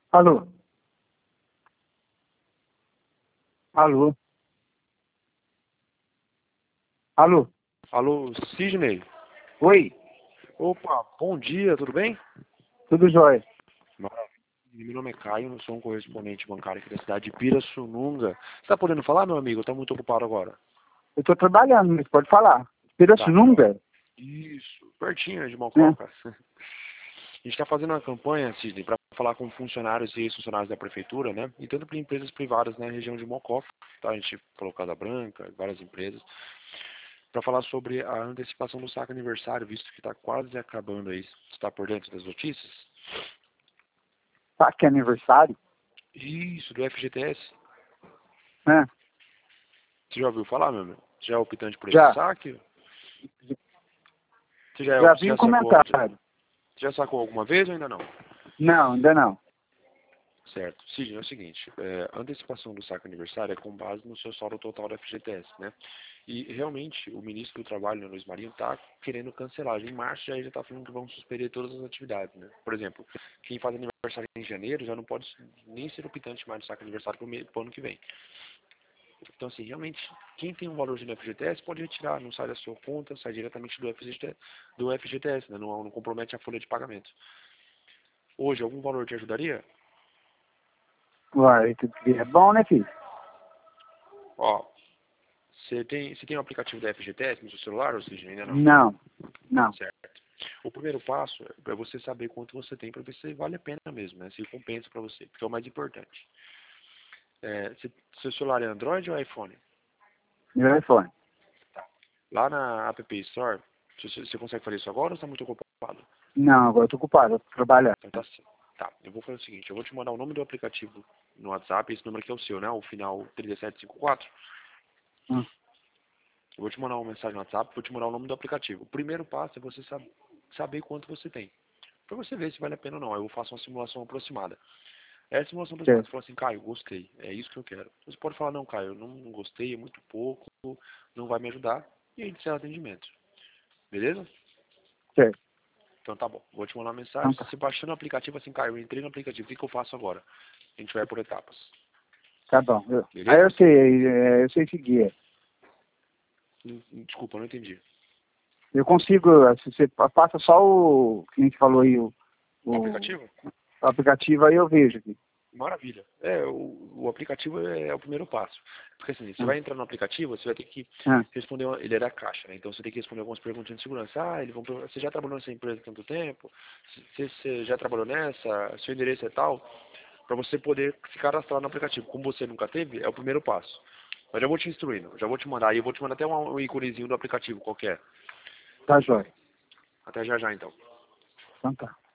Alô? Alô? Alô? Alô, Sidney? Oi? Opa, bom dia, tudo bem? Tudo jóia? Maravilha. Meu nome é Caio, eu sou um correspondente bancário aqui da cidade de Pirassununga. Você está podendo falar, meu amigo? Está muito ocupado agora. Eu tô trabalhando, mas pode falar. Tá, joia. Pirassununga? Isso, pertinho de É. Mococa. A gente está fazendo uma campanha, Sidney, para falar com funcionários e ex-funcionários da prefeitura, né? E tanto para empresas privadas na região de Mococa, tá? A gente falou Casa Branca, várias empresas, para falar sobre a antecipação do saque aniversário, visto que está quase acabando aí. Você está por dentro das notícias? Tá que é aniversário? Isso, do FGTS. É. Você já ouviu falar, meu amigo? Já é optante por esse Já. saque? Já Você vi um já sacou, comentário. já sacou alguma vez ou ainda não? Não, ainda não. Certo. Sim, é o seguinte, a antecipação do saque aniversário é com base no seu saldo total da FGTS, né? E realmente o ministro do Trabalho, Luiz Marinho, está querendo cancelar. Em março já está falando que vão suspender todas as atividades, né? Por exemplo, quem faz aniversário em janeiro já não pode nem ser optante mais do saque aniversário para o ano que vem. Então, assim, realmente, quem tem um valor no FGTS pode retirar, não sai da sua conta, sai diretamente do FGTS, né? Não compromete a folha de pagamento. Hoje, algum valor te ajudaria? Uai, é bom, né, filho? Ó, você tem o aplicativo da FGTS no seu celular, ou seja, ainda não? Não. Não. Certo. O primeiro passo é você saber quanto você tem para ver se vale a pena mesmo, né? Se compensa para você, porque é o mais importante. Seu celular é Android ou iPhone? Meu iPhone. Lá na App Store, você consegue fazer isso agora ou está muito ocupado? Não, agora eu tô ocupado, eu tô trabalhando. Então tá assim. Tá, eu vou fazer o seguinte, eu vou te mandar o nome do aplicativo no WhatsApp, esse número aqui é o seu, né? O final 3754. Hum. Eu vou te mandar uma mensagem no WhatsApp, vou te mandar o nome do aplicativo. O primeiro passo é você saber quanto você tem. Pra você ver se vale a pena ou não. Aí eu faço uma simulação aproximada. É a simulação aproximada. Você Certo. fala assim, Caio, gostei. É isso que eu quero. Você pode falar, não, Caio, eu não gostei, é muito pouco, não vai me ajudar. E aí encerra o atendimento. Beleza? Certo. Então tá bom. Vou te mandar uma Então mensagem. tá. Se baixando o aplicativo, assim, Caio, eu entrei no aplicativo, o que eu faço agora? A gente vai por etapas. Tá bom. Aí Beleza? eu sei seguir. Desculpa, eu não entendi. Eu consigo, se você passa só o que a gente falou aí, O o aplicativo? aplicativo, aí eu vejo aqui. Maravilha. O aplicativo é o primeiro passo. Porque assim, você Ah, vai entrar no aplicativo, você vai ter que ah, responder, ele é da Caixa, né? Então você tem que responder algumas perguntas de segurança. Você já trabalhou nessa empresa há tanto tempo? Você já trabalhou nessa? Seu endereço é tal? Para você poder se cadastrar no aplicativo. Como você nunca teve, é o primeiro passo. Eu já vou te instruindo, já vou te mandar. E eu vou te mandar até um íconezinho do aplicativo qualquer. tá jóia. Até já já, então. Então tá.